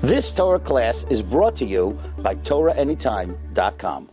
This Torah class is brought to you by TorahAnytime.com.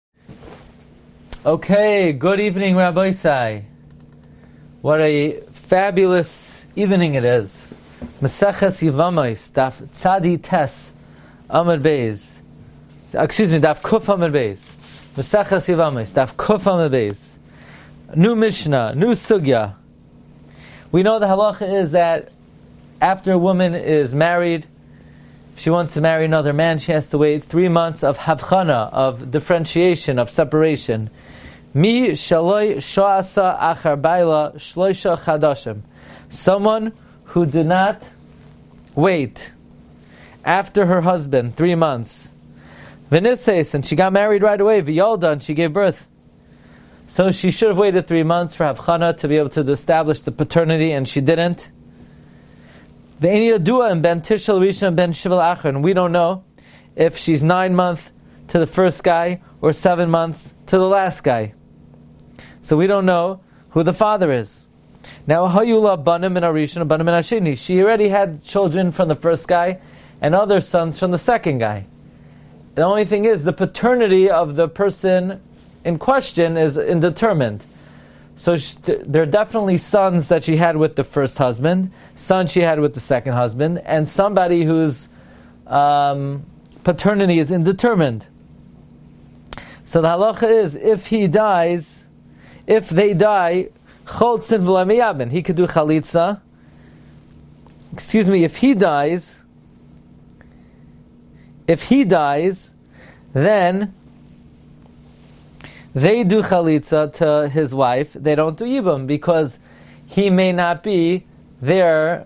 Okay, good evening, Rabbi Isai. What a fabulous evening it is. Maseches Yevamos, Daf Tzadi Tes Amud Beis. Daf Kuf Amud Beis. Maseches Yevamos, Daf Kuf Amud Beis. New Mishnah, new Sugya. We know the halacha is that after a woman is married, if she wants to marry another man, she has to wait 3 months of havchana, of differentiation, of separation. Mi shaloi shoasa achar baila shloisha chadashim. Someone who did not wait after her husband 3 months. V'nises, and she got married right away. V'yolda, and she gave birth. So she should have waited 3 months for havchana to be able to establish the paternity, and she didn't. Ve'eni yadua and ben tishel rishon ben shival achar, and we don't know if she's 9 months to the first guy or 7 months to the last guy. So we don't know who the father is. Now hayula banim min harishon banim min hasheni. She already had children from the first guy and other sons from the second guy. The only thing is the paternity of the person in question is indeterminate. So there are definitely sons that she had with the first husband, sons she had with the second husband, and somebody whose paternity is indeterminate. So the halacha is, if they die, choltzin v'lamiyabin, he could do chalitza. If he dies, then they do chalitza to his wife. They don't do yibum because he may not be their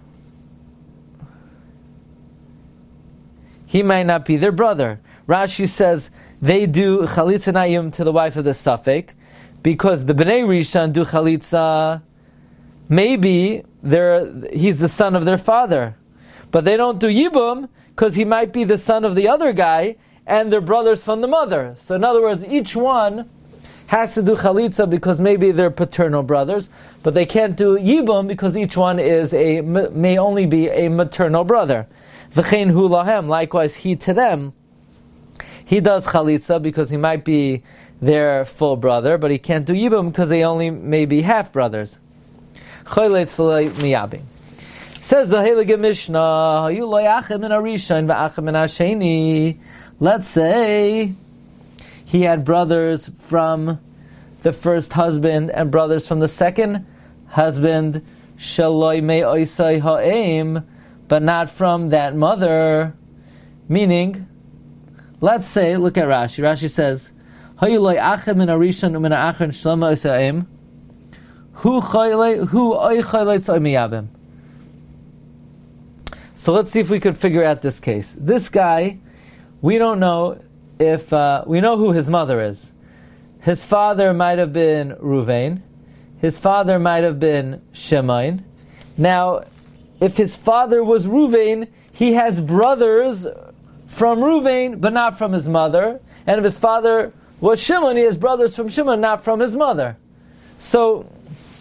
brother. Rashi says they do chalitza nayim to the wife of the Safek because the Bnei Rishon do chalitza. Maybe he's the son of their father, but they don't do yibum because he might be the son of the other guy and they're brothers from the mother. So in other words, each one has to do chalitza because maybe they're paternal brothers, but they can't do yibum because each one may only be a maternal brother. V'chein hu lahem, likewise he to them, he does chalitza because he might be their full brother, but he can't do yibum because they only may be half brothers. Choyletz v'lo miyabim. Says the Heilige Mishnah, hayu lo yachem min harishon v'achem min hasheni. Let's say he had brothers from the first husband and brothers from the second husband, shaloi me oisai ha'em, but not from that mother. Meaning, let's say, look at Rashi. Rashi says, hayu lo yachem min harishon u'min ha'achron shalom oisai ha'em, hu oy choylei tzoi miyabim. So let's see if we could figure out this case. This guy, we don't know if, we know who his mother is. His father might have been Ruvain. His father might have been Shimon. Now, if his father was Ruvain, he has brothers from Ruvain, but not from his mother. And if his father was Shimon, he has brothers from Shimon, not from his mother. So,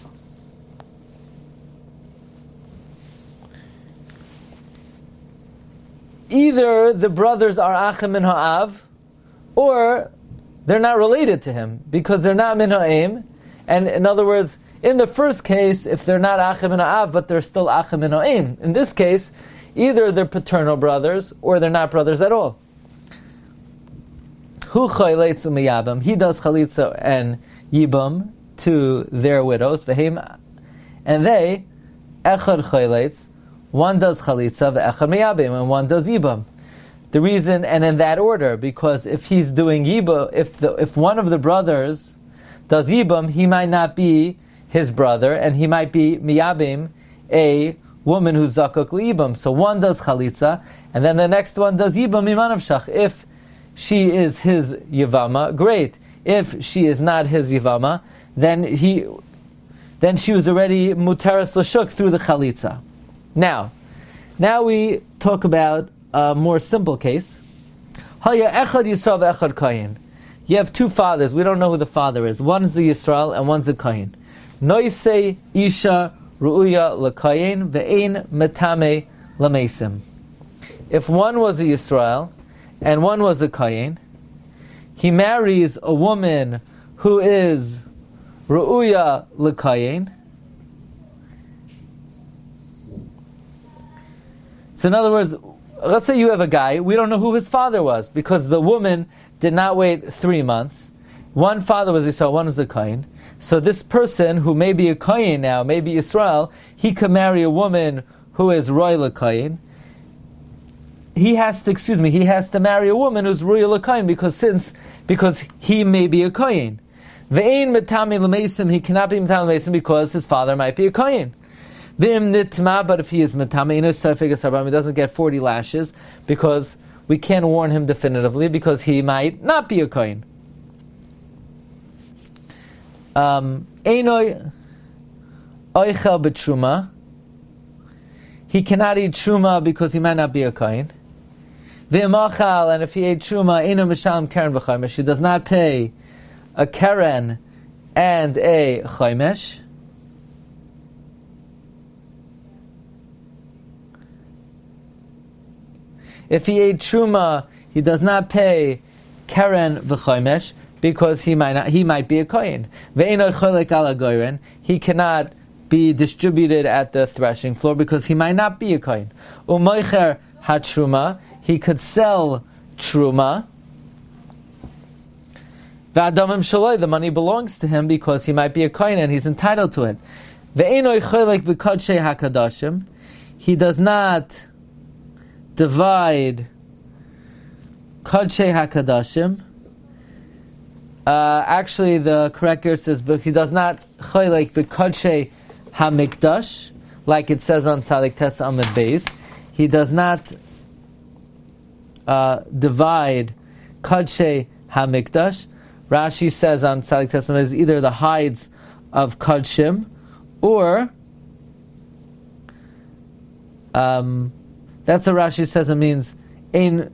either the brothers are Achim min ha'av, or they're not related to him, because they're not min ha'em. And in other words, in the first case, if they're not Achim min ha'av, but they're still Achim min ha'em. In this case, either they're paternal brothers, or they're not brothers at all. Hu choyletz u'miyabim, he does chalitza and yibam to their widows, and they, echad choyletz, one does chalitza ve'echad miyabim, and one does yibam. The reason, and in that order, because if he's doing yibam, if one of the brothers does yibam, he might not be his brother, and he might be miyabim, a woman who's zakuk liyibam. So one does chalitza, and then the next one does yibam imanav shach. If she is his yivama, great. If she is not his yivama, then she was already muteras l'shuk through the chalitza. Now we talk about a more simple case. Haya echad Yisrael ve'echad Kayin. You have two fathers. We don't know who the father is. One is the Yisrael and one's the Kayin. Noisei isha ru'uya l'Kayin ve'ein metame l'meisim. if one was a Yisrael and one was a Kayin, he marries a woman who is Ru'uya L'Kayin. So in other words, let's say you have a guy, we don't know who his father was, because the woman did not wait 3 months. One father was Yisrael, one was a Kayin. So this person, who may be a Kayin now, may be Yisrael, he could marry a woman who is Roy L'Kayin. He has to marry a woman who's Roy L'Kayin, because he may be a Kayin. Ve'ein metame l'meisim, he cannot be metame l'meisim because his father might be a Kayin. V'im nitma, but if he is metame, he doesn't get 40 lashes, because we can't warn him definitively, because he might not be a Kayin. Einoi oichel b'truma, he cannot eat truma because he might not be a Kayin. V'imachal, and if he ate truma, eino mishalem keren v'chaimesh, he does not pay a keren and a chaimesh. If he ate truma, he does not pay keren v'chaimesh because he might be a kohen. Ve'eno cholek ala goyren, he cannot be distributed at the threshing floor because he might not be a kohen. U'moicher hatruma, he could sell truma. V'adamim shaloi, the money belongs to him because he might be a kohen and he's entitled to it. Ve'eno cholek b'kodshei hakadashim, he does not divide kodshei hakadashim. Actually, the correct says, but he does not choylek b'kodshei hamikdash, like it says on Tzadik Tes Amud Beis. He does not divide kodshei hamikdash. Rashi says on Tzadik Tes Amud Beis either the hides of kodshim or that's what Rashi says. It means ein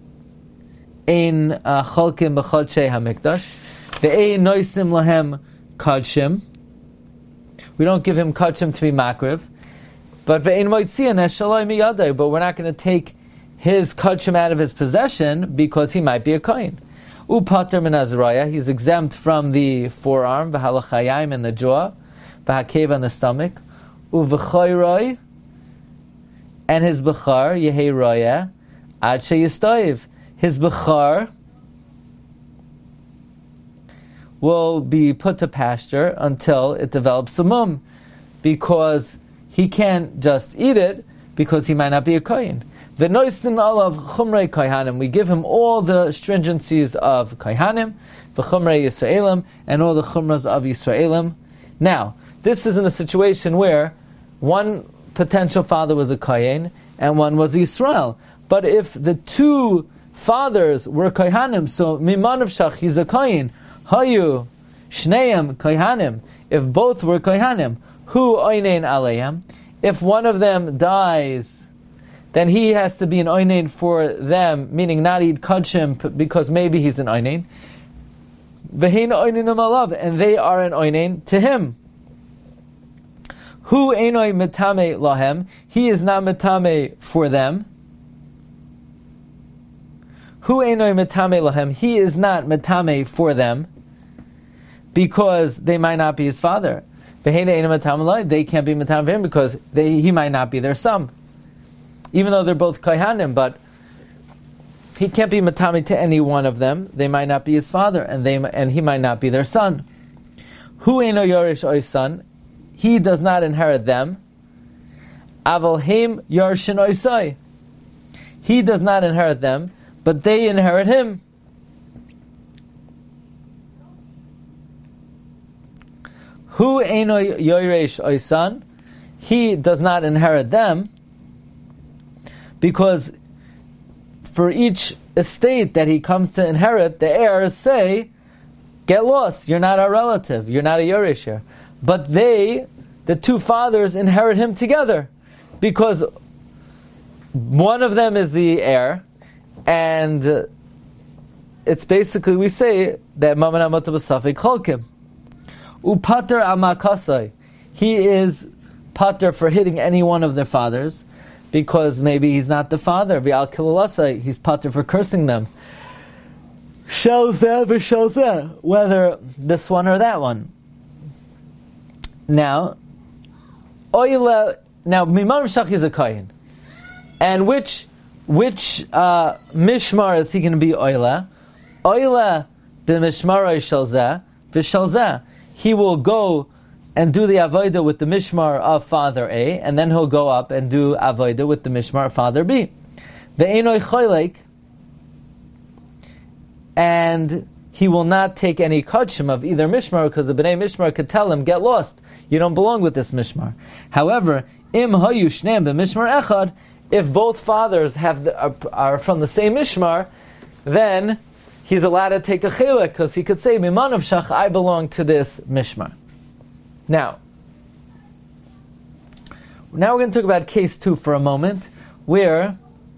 cholkim b'kodshei hamikdash. Ve'ei noisim lahem kodshim. We don't give him kodshim to be makriv. But ve'ein moitzian eshaloi miyadai. But we're not going to take his kodshim out of his possession because he might be a kohen. Upater min azraya. He's exempt from the forearm, v'halachayim, and the jaw, v'hakev, and the stomach. Uv'choyroi, and his bechar, yehei roya, ad sheyistoiv. His bechar will be put to pasture until it develops a mum, because he can't just eat it, because he might not be a kohen. V'noistin olav chumrei kohanim, we give him all the stringencies of kohanim, v'chumrei Yisraelim, and all the chumras of Yisraelim. Now, this is in a situation where one potential father was a kohen and one was Yisrael. But if the two fathers were kohanim, so mimanav shach, he's a kohen, hayu shneim kohanim, if both were kohanim, hu oinein aleim, if one of them dies, then he has to be an oinein for them, meaning not eat kodshim because maybe he's an oinein. V'hein oineinim alav, and they are an oinein to him. Hu einoi metame lahem, he is not metame for them. Hu einoi metame lahem, he is not metame for them, because they might not be his father. They can't be metame for him because he might not be their son. Even though they're both kohanim, but he can't be metame to any one of them. They might not be his father, and he might not be their son. Hu eino yorish oisan, he does not inherit them. Aval heim yarshin oisai, he does not inherit them, but they inherit him. Hu eino yoresh oisan, he does not inherit them, because for each estate that he comes to inherit, the heirs say, get lost, you're not our relative, you're not a yoresher. But they, the two fathers, inherit him together, because one of them is the heir, and it's basically, we say that Maman Amata B'Safek Cholkim. Upater Amakasai, he is pater for hitting any one of their fathers. because maybe he's not the father. V'al kilalasa, he's pater for cursing them. Shelzeh v'shelzeh, whether this one or that one. Now, Oila, now Miman Shach is a Kohen. And which Mishmar is he going to be Oila? Oila b'Mishmaroi Shelzeh v'shelzeh. He will go and do the Avodah with the Mishmar of Father A, and then he'll go up and do Avodah with the Mishmar of Father B. Ve'enoi choylek, and he will not take any kodshim of either Mishmar, because the Bnei Mishmar could tell him, get lost, you don't belong with this Mishmar. However, im hayu shneim b'Mishmar echad, if both fathers are from the same Mishmar, then he's allowed to take a chilek, because he could say, Miman of Shach, I belong to this Mishmar. Now we're going to talk about case 2 for a moment, where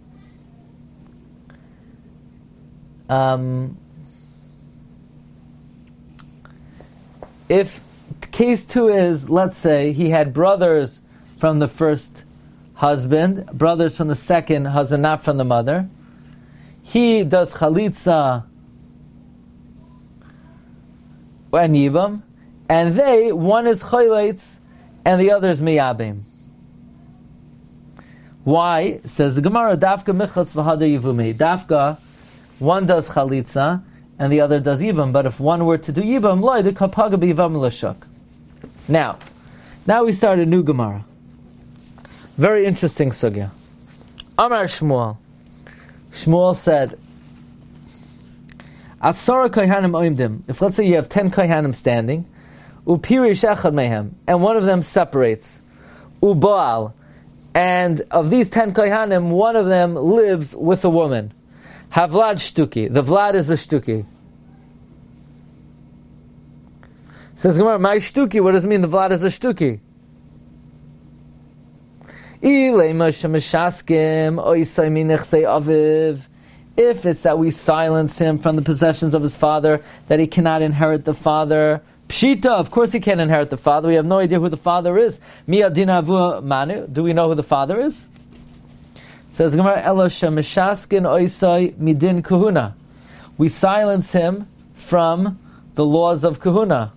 if case 2 is, let's say, he had brothers from the first husband, brothers from the second husband, not from the mother, he does chalitza and yibam, and one is chayleitz and the other is miyabim. Why? Says the Gemara, Dafka michatz v'hada yivumei. Dafka, one does chalitza and the other does yibam. But if one were to do yibam, loy the kapaga b'yivam l'shuk. Now we start a new Gemara. Very interesting sugya. Amar Shmuel. Shmuel said, Asara kohanim oimdim. If let's say you have 10 kohanim standing, upirish echad mehem, and one of them separates, ubaal, and of these 10 kohanim, one of them lives with a woman. Havlad shtuki. The vlad is a shtuki. Says Gemara, my shtuki, what does it mean the vlad is a shtuki? If it's that we silence him from the possessions of his father, that he cannot inherit the father, pshita, of course he can't inherit the father. We have no idea who the father is. Miyadina manu. Do we know who the father is? Says Gemara, Elosha mishaskin oisai midin kahuna. We silence him from the laws of kahuna.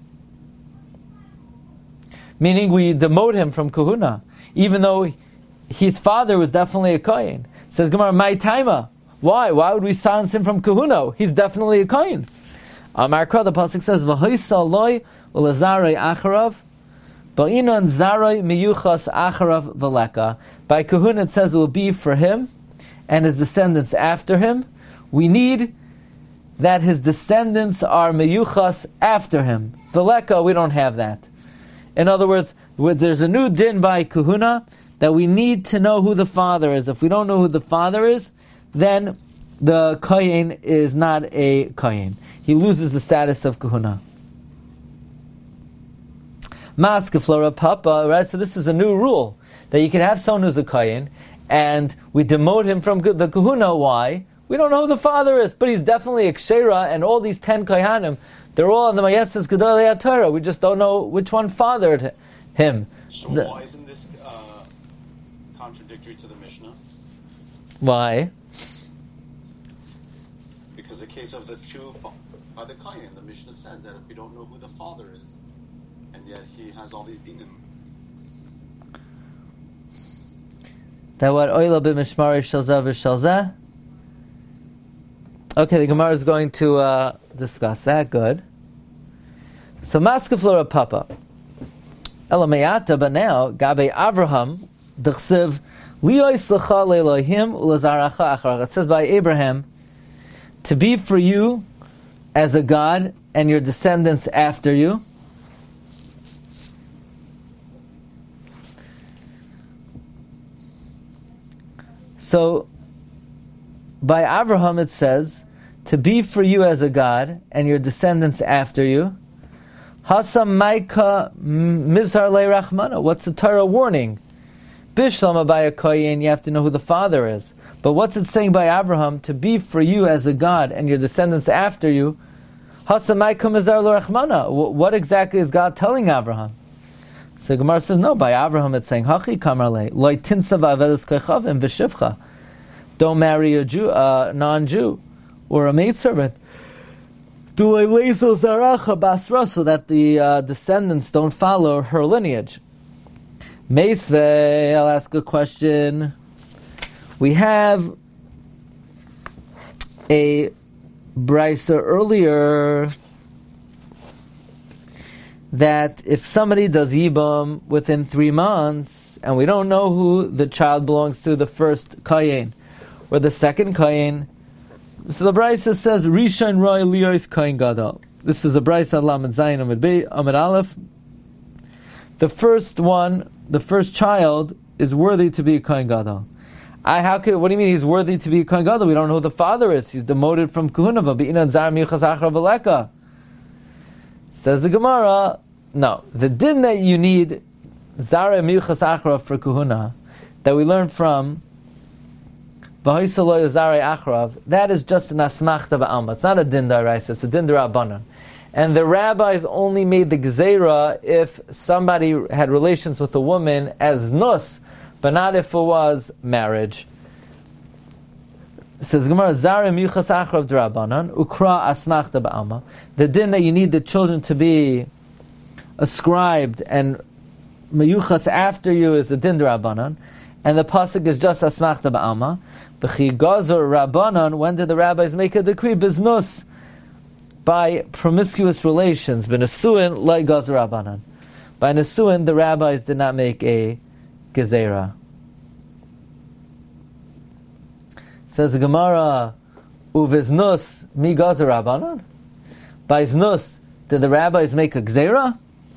Meaning we demote him from kahuna, even though his father was definitely a kohen. Says Gemara, my taima. Why? Why would we silence him from kahuna? He's definitely a kohen. Amar Kra, the pasuk says, "V'hoisa loy ulazarei acharav, ba'inon zarei miyuchas acharav v'leka." By kahuna it says it will be for him and his descendants after him. We need that his descendants are miyuchas after him. V'leka, we don't have that. In other words, there's a new din by kahuna that we need to know who the father is. If we don't know who the father is, then the kohen is not a kohen. He loses the status of kahuna. Maskeflora papa, right? So this is a new rule, that you can have someone who's a kohen, and we demote him from the kahuna. Why? We don't know who the father is, but he's definitely a kshera, and all these 10 kohanim, they're all on the Mayeses Gedolei HaTorah. We just don't know which one fathered him. So why isn't this contradictory to the Mishnah? Why? Because the case of the two by the Kohen, the Mishnah says that if we don't know who the father is, and yet he has all these dinim. That what oila b'mishmari shalzeh v'shalzeh? Okay, the Gemara is going to discuss that. Good. So maskeflora papa. Elamayata, but now gabe Avraham d'chsev liyois lecha le'Elohim u'lezaracha acharach. It says by Abraham, to be for you as a God and your descendants after you. So by Avraham it says, to be for you as a God and your descendants after you. Hasam Maika Mizhar Le'Rachmana. What's the Torah warning? Bishlama by a kohen, you have to know who the father is. But what's it saying by Avraham? To be for you as a God and your descendants after you. Hasam Maika Mizhar Le'Rachmana. What exactly is God telling Avraham? So Gemara says, no, by Abraham it's saying, Hachi kamarle, loy tinsa v'avedes kechavim v'shivcha. Don't marry a Jew, non-Jew, or a maidservant. So that the descendants don't follow her lineage. Meisvei, I'll ask a question. We have a brisa earlier that if somebody does yibam within 3 months, and we don't know who the child belongs to, the first kayin or the second kayin, so the brisa says Rishon Roy Liyos Kayin Gadol. This is a brisa Lamed Zayin Amid Aleph. The first one, the first child, is worthy to be a Kayin Gadol. What do you mean he's worthy to be a Kayin Gadol? We don't know who the father is. He's demoted from Kahuna. Says the Gemara, no. The din that you need Zara Miuchas Achra for Kahuna, that we learn from V'hoisaloy Zare Achrav, that is just an asmachta ba'alma. It's not a din d'oraisa, it's a din d'Rabbanan. And the rabbis only made the gzeira if somebody had relations with a woman as nus, but not if it was marriage. It says Gemara, Zare Miuchas Achrav d'Rabbanan, Ukra asmachta ba'alma. The din that you need the children to be ascribed and Miyuchas after you is a din d'Rabbanan. And the pasuk is just asmachta ba'alma. B'chi gazor rabbanan. When did the rabbis make a decree? Biznus, by promiscuous relations. B'nesuin like gazor rabbanan. By nesuin, the rabbis did not make a gezerah. Says the Gemara, uviznus mi gazor rabbanan. By znus, did the rabbis make a gezerah?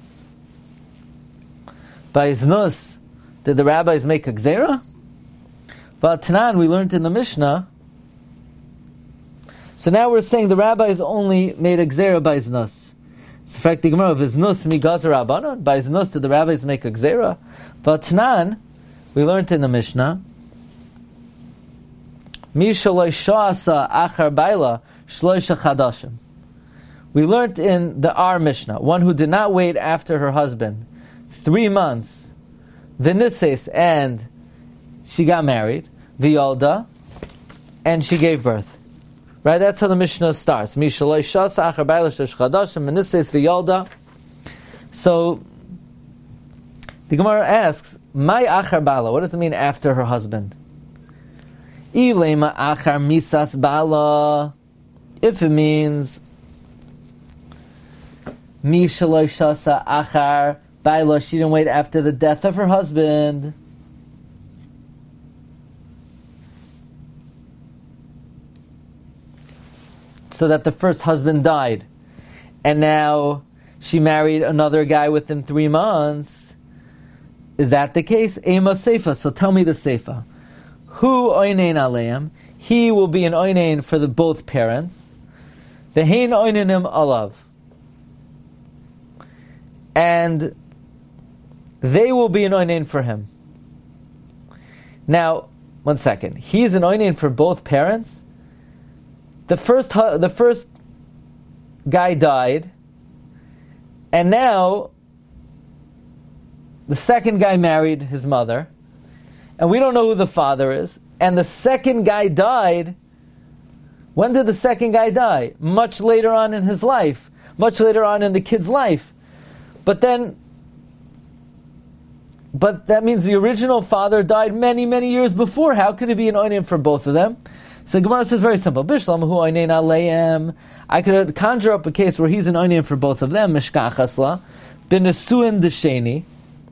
By znus, did the rabbis make a gzeira? But Tanan, we learned in the Mishnah. So now we're saying the rabbis only made a gzeira by znus. It's the fact the Gemara of znus mi gazer rabbanon. By znus did the rabbis make a gzeira? But Tanan, we learned in the Mishnah. Mi shaloi sha'asa achar baila shloisha chadashim. We learned in our Mishnah, one who did not wait after her husband 3 months. V'nises, and she got married. V'yolda, and she gave birth. Right? That's how the Mishnah starts. Mishaloi shas achar baila shlosh chadashim v'nises v'yolda. So the Gemara asks, "My achar baila." What does it mean after her husband? Ilema achar misas baila. If it means mishaloi shasa achar baila, she didn't wait after the death of her husband. So that the first husband died. And now she married another guy within 3 months. Is that the case? Ema Seifa. So tell me the Seifa. Hu oinein aleim. He will be an oinein for the both parents. Vehein oineinim alav. And they will be an oinein for him. Now, 1 second. He's an oinein for both parents. The first guy died, and now the second guy married his mother, and we don't know who the father is. And the second guy died. When did the second guy die? Much later on in his life, much later on in the kid's life. But that means the original father died many, many years before. How could it be an oinein for both of them? So Gemara says very simple. Bishlam hu oinein aleim. I could conjure up a case where he's an oinein for both of them. Mishkachasla b'nesuin d'sheni,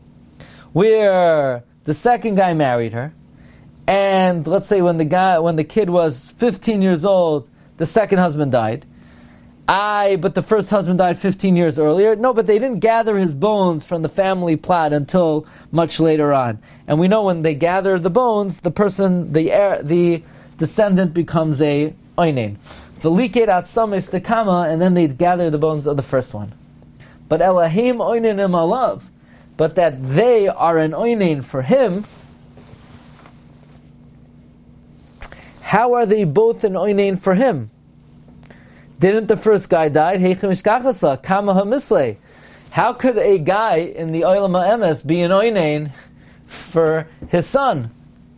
where the second guy married her, and let's say when the kid was 15 years old, the second husband died. But the first husband died 15 years earlier. No, but they didn't gather his bones from the family plot until much later on. And we know when they gather the bones, the person, the descendant becomes a oinein. V'liket atzames tekama, and then they gather the bones of the first one. But elahim oineinim alav, but that they are an oinein for him. How are they both an oinein for him? Didn't the first guy die? How could a guy in the Olam HaEmes be an oinein for his son?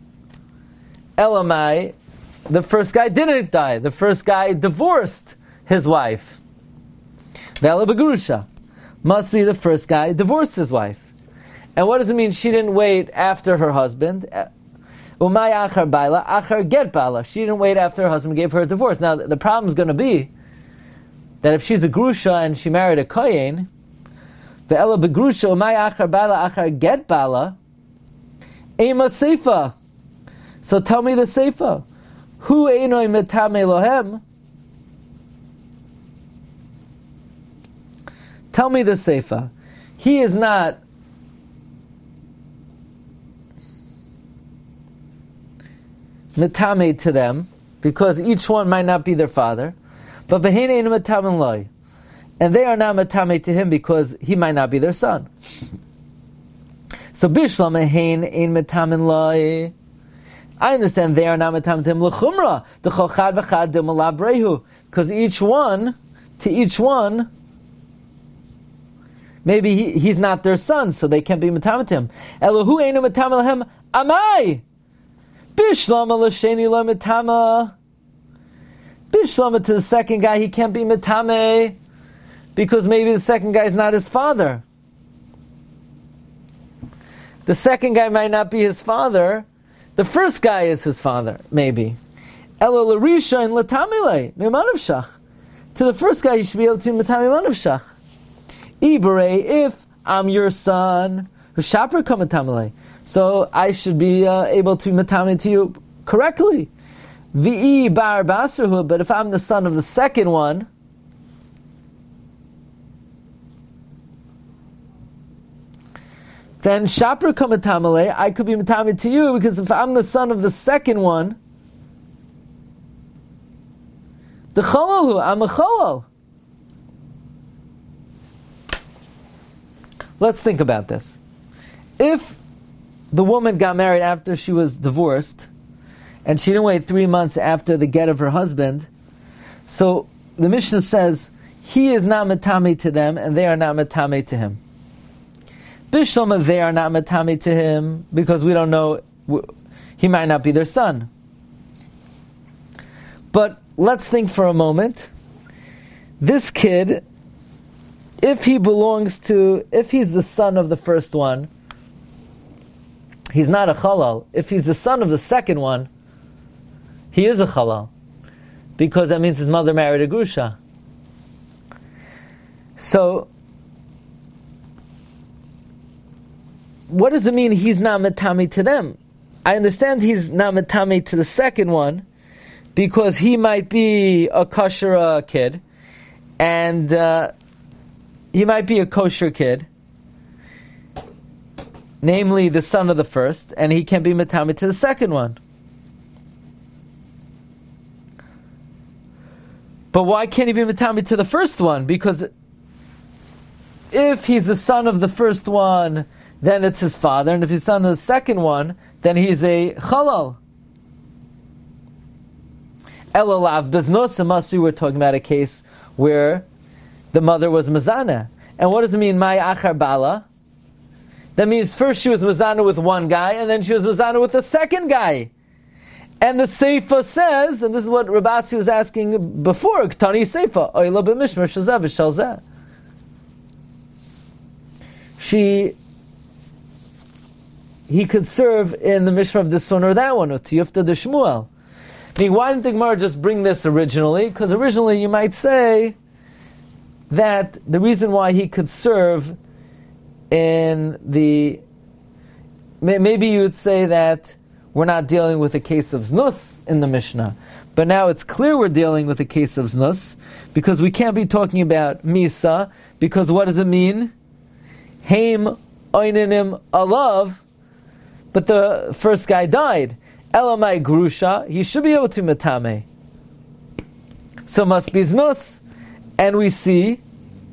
Elamai, the first guy didn't die. The first guy divorced his wife. Vela Begrusha. Must be the first guy divorced his wife. And what does it mean she didn't wait after her husband? Umay achar baila, achar get baila. She didn't wait after her husband gave her a divorce. Now, the problem is going to be that if she's a grusha and she married a kohen, the ela begrusha, umay achar baila, achar get baila, ema seifa. So tell me the seifa. Hu einoi metame lohem. Tell me the seifa. He is not metame to them, because each one might not be their father. But v'hine metame loy, and they are not metame to him because he might not be their son. So bishlam hein ein metame loy. I understand they are not metame to him l'chumra the chad v'chad de malabrehu, because each one, maybe he's not their son, so they can't be metame to him. Elohu einu metame lahem amai. Bishlama l'sheni la metama. Bishlama to the second guy, he can't be metame because maybe the second guy is not his father. The second guy might not be his father. The first guy is his father, maybe. Ela l'risha in l'tamile me'manavshach. To the first guy, you should be able to metame manavshach. Ibere, if I'm your son, Hushaper kamatamale. So I should be able to matame to you correctly. V'i bar basrahu, but if I'm the son of the second one, then Shaper kamatamale, I could be matame to you, because if I'm the son of the second one, the cholalu, I'm a cholal. Let's think about this. If the woman got married after she was divorced, and she didn't wait 3 months after the get of her husband, so the Mishnah says, he is not matame to them, and they are not matame to him. Bishlama, they are not matame to him, because we don't know, he might not be their son. But let's think for a moment. This kid, if he's the son of the first one, he's not a chalal. If he's the son of the second one, he is a chalal, because that means his mother married a grusha. So, what does it mean he's not metame to them? I understand he's not metame to the second one, because he might be a kosher kid, and he might be a kosher kid, namely the son of the first, and he can be metame to the second one. But why can't he be metame to the first one? Because if he's the son of the first one, then it's his father, and if he's the son of the second one, then he's a chalal. Elalav beznos, it must be we're talking about a case where the mother was mazana. And what does it mean, mai achar bala? That means first she was mazana with one guy, and then she was mazana with the second guy. And the Seifa says, and this is what Rabasi was asking before, Ktani Seifa, Oyla b'mishmer shazeh v'shalzeh. He could serve in the Mishra of this one or that one, Utiyufta de Shmuel. I mean, why didn't the Gemara just bring this originally? Because originally you might say that the reason why he could serve in the... Maybe you would say that we're not dealing with a case of znus in the Mishnah. But now it's clear we're dealing with a case of znus, because we can't be talking about misa, because what does it mean? Haim oinanim alav, but the first guy died. Elamai grusha, he should be able to metame. So must be znus. And we see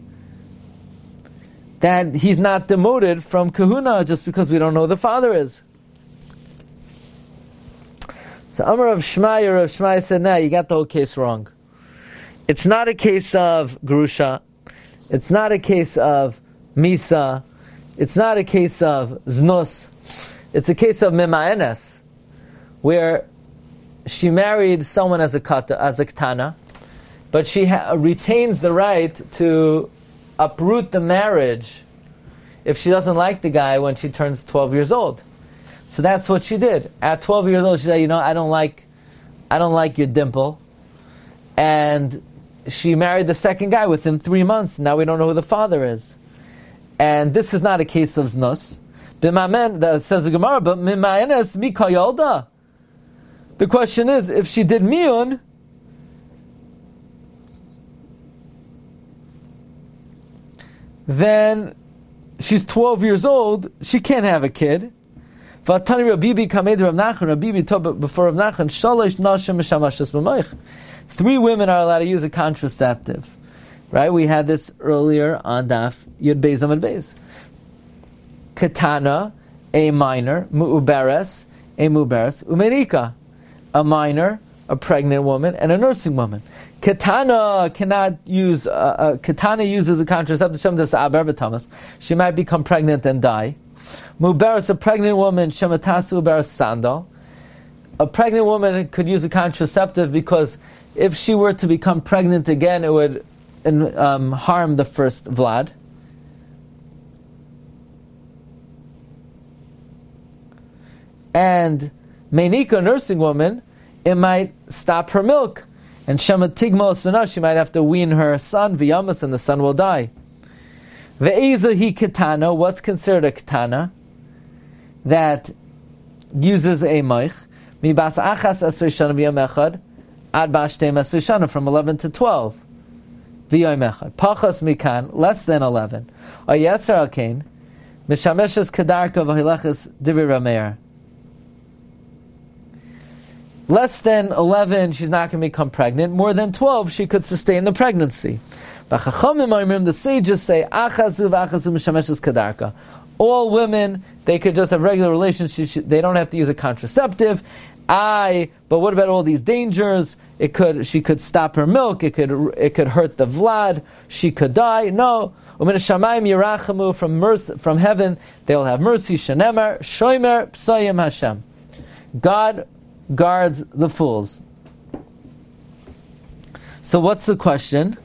that he's not demoted from kahuna just because we don't know who the father is. So Amar of Shmaya said, nah, you got the whole case wrong. It's not a case of grusha. It's not a case of Misa. It's not a case of Znus. It's a case of Mima'enes, where she married someone as a Ketana, but she retains the right to uproot the marriage if she doesn't like the guy when she turns 12 years old. So that's what she did. At 12 years old, she said, I don't like your dimple. And she married the second guy within 3 months. Now we don't know who the father is. And this is not a case of znus. That says the Gemara, but mima'enes mikayolda. The question is, if she did miyun, then she's 12 years old, she can't have a kid. Vatani Rabibi kamed Rav Nachman, Rabibi told before Rav Nachman, shalosh nashim mishamashas b'moich. 3 women are allowed to use a contraceptive. Right? We had this earlier on Daf Yud Beis Amud Beis. Ketana, a minor, mu'uberes, a mu'uberes, umerika, a minor, a pregnant woman, and a nursing woman. Ketana cannot use. Ketana uses a contraceptive. She might become pregnant and die. Mu'uberes, a pregnant woman, shematasu uberes sandal. A pregnant woman could use a contraceptive because if she were to become pregnant again, it would harm the first Vlad. And Meinika, nursing woman, it might stop her milk. And Shema Tigmos V'na, she might have to wean her son, V'yamas, and the son will die. Ve'eza hi ketana, what's considered a ketana? That uses a moich. Mibas achas esrei shana v'yom echad, ad ba'ashtem esrei shana, from 11 to 12. V'yom echad. Pachas mikan, less than 11. O yeser al-kain, mishameshes kedarka v'hileches divrei Rameir. Less than 11, she's not going to become pregnant. More than 12, she could sustain the pregnancy. The sages say, achazu v'achazu mishameshes kedarka. All women, they could just have regular relationships. They don't have to use a contraceptive. But what about all these dangers? She could stop her milk. It could hurt the Vlad. She could die. No. From heaven, they'll have mercy. Shenemar, shomer, psayim Hashem. God guards the fools. So what's the question?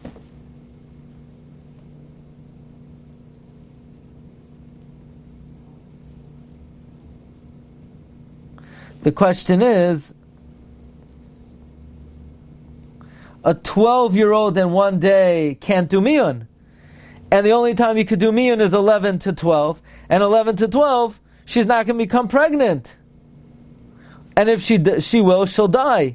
The question is, a 12-year-old in one day can't do miyun. And the only time you could do miyun is 11 to 12. And 11 to 12, she's not going to become pregnant. And if she'll die.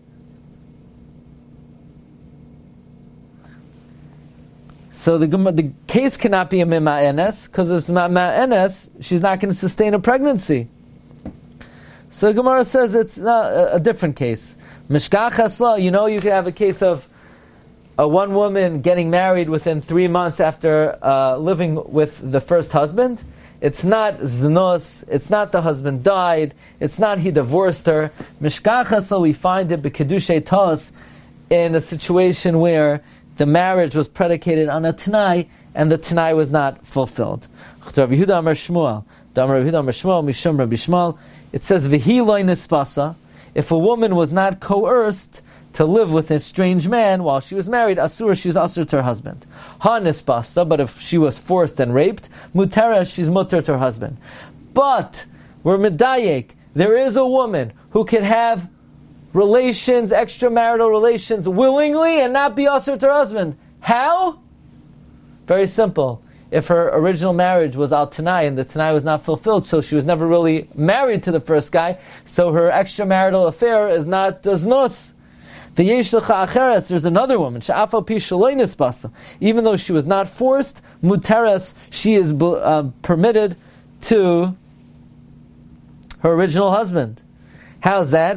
So the case cannot be a mima'enes, because if it's mima'enes, she's not going to sustain a pregnancy. So the Gemara says it's a different case. Mishkach hasla, you could have a case of one woman getting married within 3 months after living with the first husband. It's not znos, it's not the husband died, it's not he divorced her. Mishkach hasla, we find it b'kedushay tos, in a situation where the marriage was predicated on a t'nai, and the t'nai was not fulfilled. Rabbi Yehuda Amar Shmuel, Mishum Rabbi Shmuel, it says, V'hi loy nispasa, if a woman was not coerced to live with a strange man while she was married, asur, she's asur to her husband. Ha nispasa, but if she was forced and raped, mutera, she's mutter to her husband. But, we're medayek, there is a woman who can have relations, extramarital relations, willingly and not be asur to her husband. How? Very simple. If her original marriage was al tanai and the tanai was not fulfilled, so she was never really married to the first guy, so her extramarital affair is not znos. There's another woman, even though she was not forced, muteres, she is permitted to her original husband. How's that?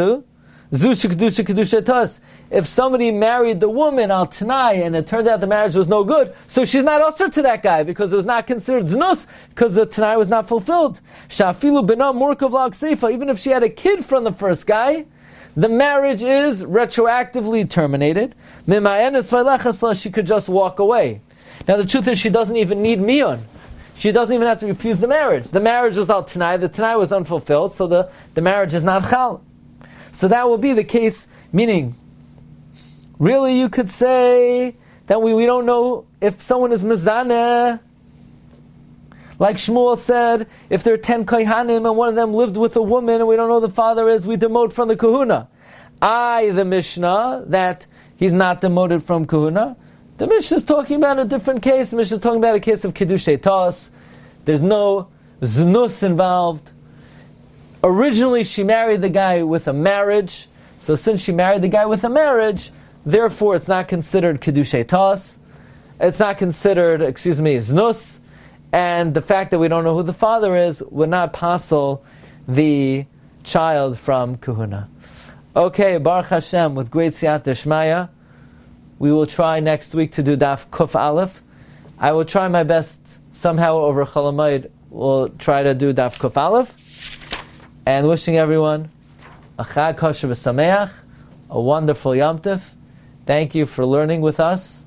If somebody married the woman al tanai and it turned out the marriage was no good, so she's not usher to that guy because it was not considered znus because the tanai was not fulfilled. Shafilu b'na murkav la'akseifa, even if she had a kid from the first guy, the marriage is retroactively terminated. Mima'enes v'lechasla, she could just walk away. Now the truth is she doesn't even need miyun. She doesn't even have to refuse the marriage. The marriage was al t'nai, the t'nai was unfulfilled, so the marriage is not chal. So that will be the case, meaning, really you could say that we don't know if someone is mezaneh. Like Shmuel said, if there are 10 kohanim and one of them lived with a woman and we don't know who the father is, we demote from the kahuna. The Mishnah, that he's not demoted from kahuna. The Mishnah is talking about a different case. The Mishnah is talking about a case of Kiddushei Tos. There's no znus involved. Originally, she married the guy with a marriage. So since she married the guy with a marriage, therefore it's not considered Kiddushei Tos. It's not considered, znus. And the fact that we don't know who the father is would not passel the child from kahuna. Okay, Baruch Hashem, with great siyata d'shmaya, we will try next week to do Daf Kuf Aleph. I will try my best somehow over Chol Hamoed. We'll try to do Daf Kuf Aleph. And wishing everyone a Chag Kosher V'Sameach, a wonderful Yom Tov. Thank you for learning with us.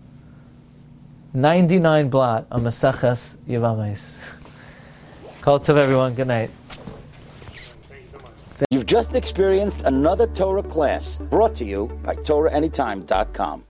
99 blot on Maseches Yevamos. Kol Tov, everyone. Good night. You've just experienced another Torah class brought to you by TorahAnytime.com.